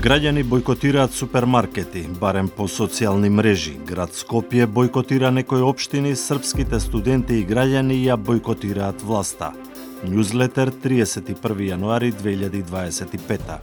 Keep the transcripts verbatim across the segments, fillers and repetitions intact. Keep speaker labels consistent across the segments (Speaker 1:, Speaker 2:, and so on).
Speaker 1: Граѓани бојкотираат супермаркети, барем по социјални мрежи. Град Скопје бојкотира некои општини, српските студенти и граѓани ја бојкотираат власта. Њузлетер триесет и први јануари две илјади дваесет и пета.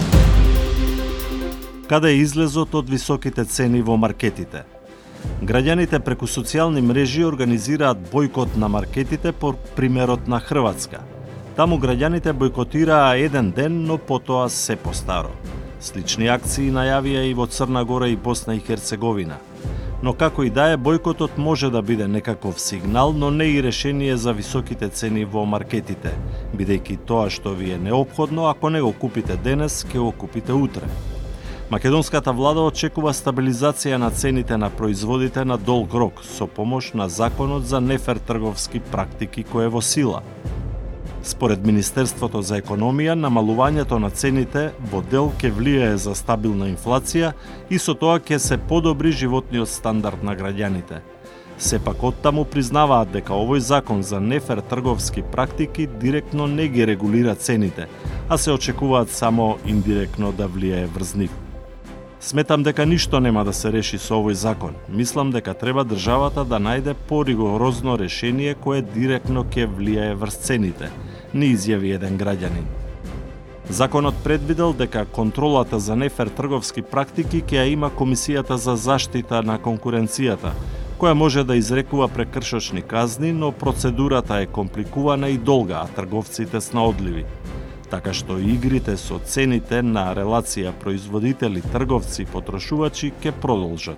Speaker 1: Каде е излезот од високите цени во маркетите? Граѓаните преку социјални мрежи организираат бојкот на маркетите по примерот на Хрватска. Таму граѓаните бојкотираа еден ден, но потоа се постаро. Слични акции најавија и во Црна Гора и Босна и Херцеговина. Но како и да е, бојкотот може да биде некаков сигнал, но не и решение за високите цени во маркетите, бидејќи тоа што ви е неопходно, ако не го купите денес, ќе го купите утре. Македонската влада очекува стабилизација на цените на производите на долг рок со помош на законот за нефер трговски практики кој е во сила. Според Министерството за економија, намалувањето на цените во дел ќе влијае за стабилна инфлација и со тоа ќе се подобри животниот стандард на граѓаните. Сепак оттаму признаваат дека овој закон за нефер трговски практики директно не ги регулира цените, а се очекуваат само индиректно да влијае врз нив. Сметам дека ништо нема да се реши со овој закон. Мислам дека треба државата да најде поригорозно решение кое директно ќе влијае врз цените, ни изјави еден граѓанин. Законот предвидел дека контролата за нефер трговски практики ќе ја има Комисијата за заштита на конкуренцијата, која може да изрекува прекршочни казни, но процедурата е компликувана и долга, а трговците снаодливи. Така што игрите со цените на релација производители-трговци-потрошувачи ќе продолжат.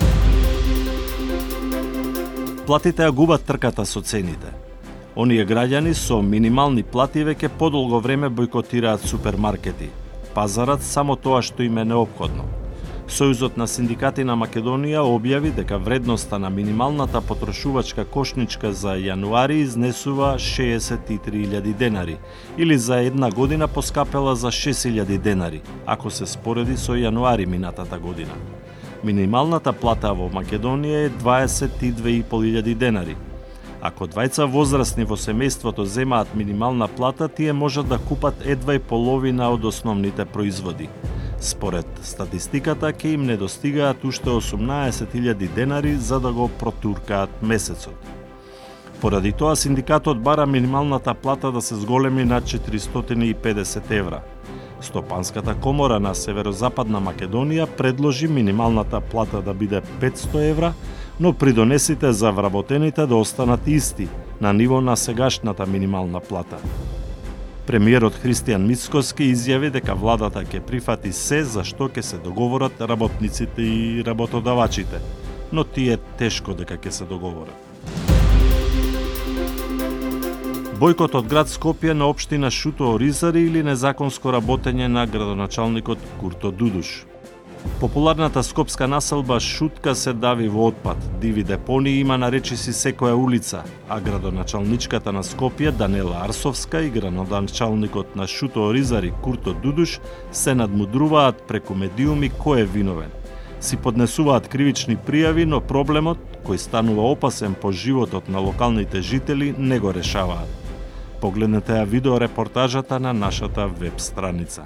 Speaker 1: Платите ја губат трката со цените. Оние граѓани со минимални плати веќе подолго време бојкотираат супермаркети. Пазарат само тоа што им е неопходно. Сојузот на синдикати на Македонија објави дека вредноста на минималната потрошувачка кошничка за јануари изнесува шеесет и три илјади денари, или за една година поскапела за шест илјади денари, ако се спореди со јануари минатата година. Минималната плата во Македонија е дваесет и две и пол илјади денари. Ако двајца возрастни во семејството земаат минимална плата, тие можат да купат едва и половина од основните производи. Според статистиката, ќе им недостигаат уште осумнаесет илјади денари за да го протуркаат месецот. Поради тоа, синдикатот бара минималната плата да се зголеми на четиристотини и педесет евра. Стопанската комора на Северозападна Македонија предложи минималната плата да биде петсто евра, но придонесите за вработените да останат исти, на ниво на сегашната минимална плата. Премиерот Христијан Мицкоски изјави дека владата ќе прифати се за што ќе се договорат работниците и работодавачите, но тие тешко дека ќе се договорат. Бојкот од град Скопје на општина Шуто Оризари или незаконско работење на градоначалникот Курто Дудуш. Популарната скопска населба Шутка се дави во отпад. Диви депонии има на речиси секоја улица, а градоначалничката на Скопје Данела Арсовска и градоначалникот на Шуто Оризари Курто Дудуш се надмудруваат преку медиуми кој е виновен. Си поднесуваат кривични пријави, но проблемот, кој станува опасен по животот на локалните жители, не го решаваат. Погледнете ја видеорепортажата на нашата веб страница.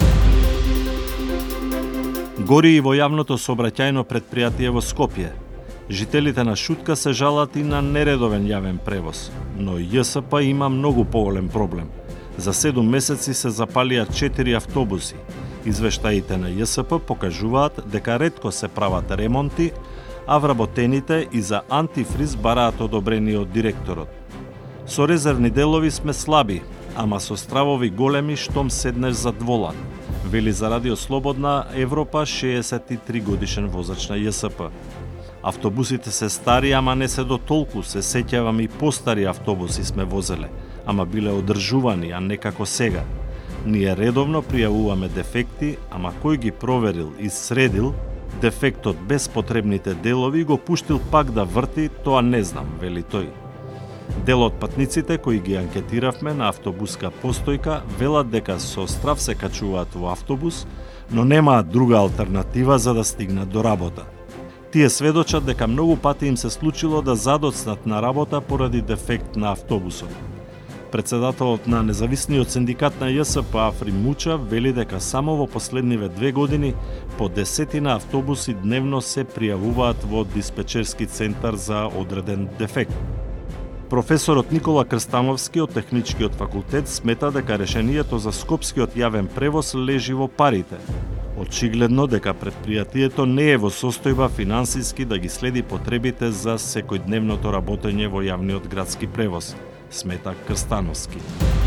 Speaker 1: Гори и во јавното сообраќајно предпријатие во Скопје. Жителите на Шутка се жалат и на нередовен јавен превоз, но ЈСП има многу поголем проблем. За седум месеци се запалија четири автобуси. Извештаите на ЈСП покажуваат дека ретко се прават ремонти, а вработените и за антифриз бараат одобрение од директорот. Со резервни делови сме слаби, ама со стравови големи штом седнеш зад волан, вели за Радио Слободна Европа шеесет и три годишен возач на ЈСП. Автобусите се стари, ама не се до толку, се сеќавам и постари автобуси сме возеле, ама биле одржувани, а не како сега. Ние редовно пријавуваме дефекти, ама кој ги проверил и средил дефектот без потребните делови и го пуштил пак да врти, тоа не знам, вели тој. Дел од патниците кои ги анкетиравме на автобуска постојка велат дека со страв се качуваат во автобус, но немаат друга алтернатива за да стигнат до работа. Тие сведочат дека многу пати им се случило да задоцнат на работа поради дефект на автобусот. Председателот на независниот синдикат на Ј С П Афри Муча вели дека само во последниве две години по десетина автобуси дневно се пријавуваат во диспечерски центар за одреден дефект. Професорот Никола Крстановски од Техничкиот факултет смета дека решението за скопскиот јавен превоз лежи во парите. Очигледно дека предпријатието не е во состојба финансиски да ги следи потребите за секојдневното работење во јавниот градски превоз, смета Крстановски.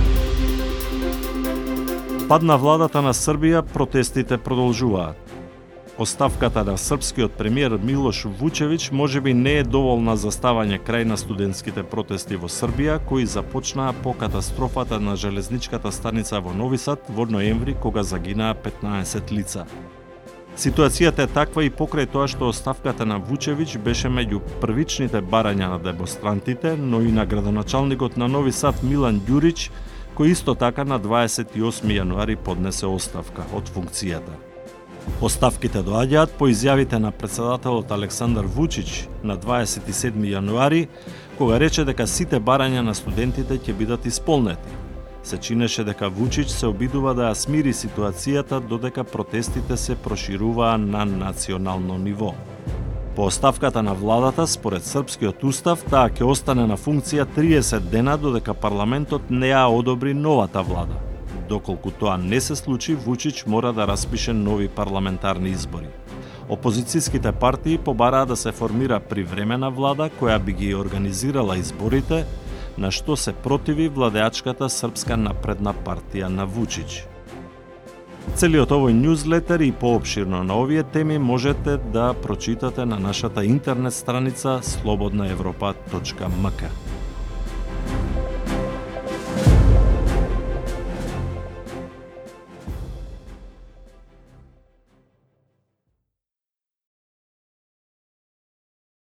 Speaker 1: Падна владата на Србија, протестите продолжуваат. Оставката на српскиот премиер Милош Вучевиќ можеби не е доволна за ставање крај на студентските протести во Србија, кои започнаа по катастрофата на железничката станица во Нови Сад во ноември, кога загинаа петнаесет лица. Ситуацијата е таква и покрај тоа што оставката на Вучевиќ беше меѓу првичните барања на демонстрантите, но и на градоначалникот на Нови Сад Милан Ѓурич, кој исто така на дваесет и осми јануари поднесе оставка од функцијата. Оставките доаѓаат по изјавите на председателот Александар Вучич на дваесет и седми јануари, кога рече дека сите барања на студентите ќе бидат исполнети. Се чинеше дека Вучич се обидува да ја смири ситуацијата додека протестите се прошируваа на национално ниво. По оставката на владата, според српскиот устав, таа ќе остане на функција триесет дена додека парламентот не ја одобри новата влада. Доколку тоа не се случи, Вучич мора да распише нови парламентарни избори. Опозицијските партии побараа да се формира привремена влада која би ги организирала изборите, на што се противи владеачката Српска напредна партија на Вучич. Целиот овој њузлетер и поопширно на овие теми можете да прочитате на нашата интернет страница слободна европа точка м к.